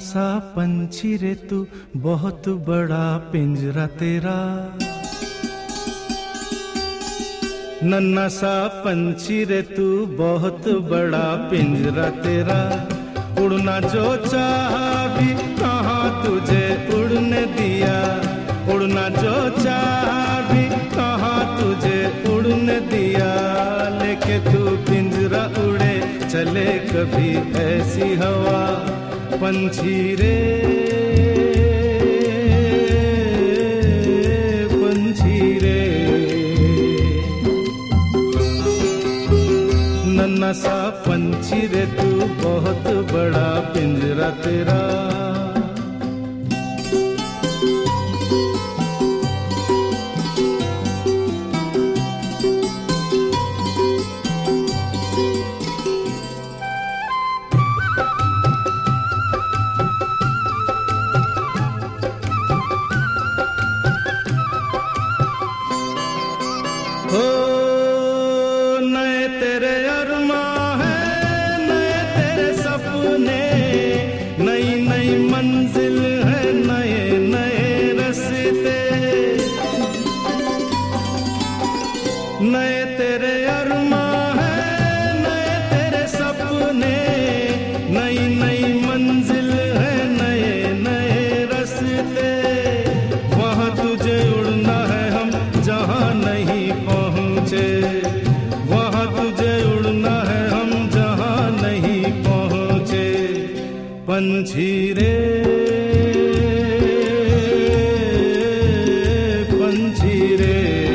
सा पंछी रे तू, बहुत बड़ा पिंजरा तेरा। नन्हा सा पंछी रे तू, बहुत बड़ा पिंजरा तेरा। उड़ना जो चाहा भी कहाँ तुझे उड़ने दिया, उड़ना जो चाहा भी कहाँ तुझे उड़ने दिया। लेके तू पिंजरा उड़े चले कभी ऐसी हवा, पंछी रे पंछी रे। नन्हा सा पंछी रे तू, बहुत बड़ा पिंजरा तेरा। हो नए तेरे अरमां है, नए तेरे सपने, नई नई मंजिल है, नए नए रास्ते। नए तेरे अरमां है, नए तेरे सपने, नई नई मंजिल है, नए नए रास्ते। वहाँ तुझे उड़ना है हम जहाँ नहीं पहुँचे, वहाँ तुझे उड़ना है हम जहाँ नहीं पहुँचे। पंछी रे पंछी रे।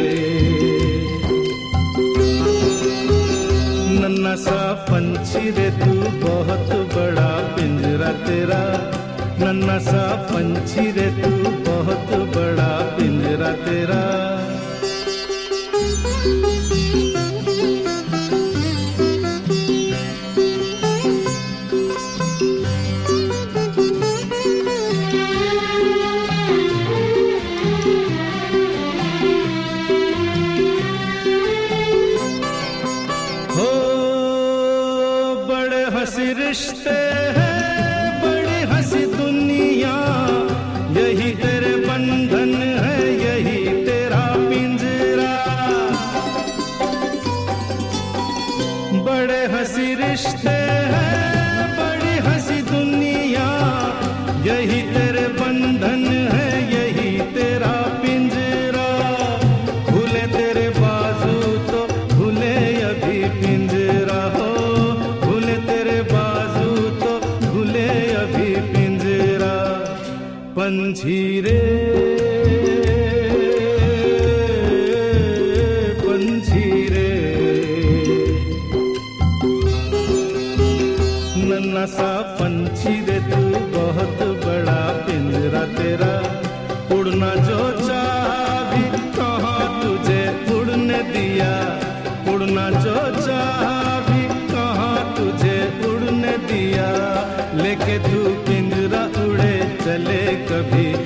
नन्हा सा पंछी रे तू, बहुत बड़ा पिंजरा तेरा। नन्हा सा पंछी रे तू, बहुत बड़ा पिंजरा तेरा। हो बड़े हंसी रिश्ते हैं, बड़ी हंसी दुनिया, यही तेरे बंधन है, यही तेरा पिंजरा। बड़े हंसी रिश्ते हैं, बड़ी हंसी दुनिया, यही तेरे बंधन है, यही तेरा पिंजरा। भूले तेरे बाजू तो भूले अभी पिंजरा हो, भूले तेरे बाजू तो भूले अभी पिंजरा। पंछी रे पंछी रे। नन्हा सा पंछी रे तू, बहुत बड़ा पिंजरा तेरा। उड़ना जो चाहा भी कहाँ तुझे उड़ने दिया, उड़ना जो चाहा भी कहाँ तुझे उड़ने दिया। लेके तू पिंजरा उड़े चले कभी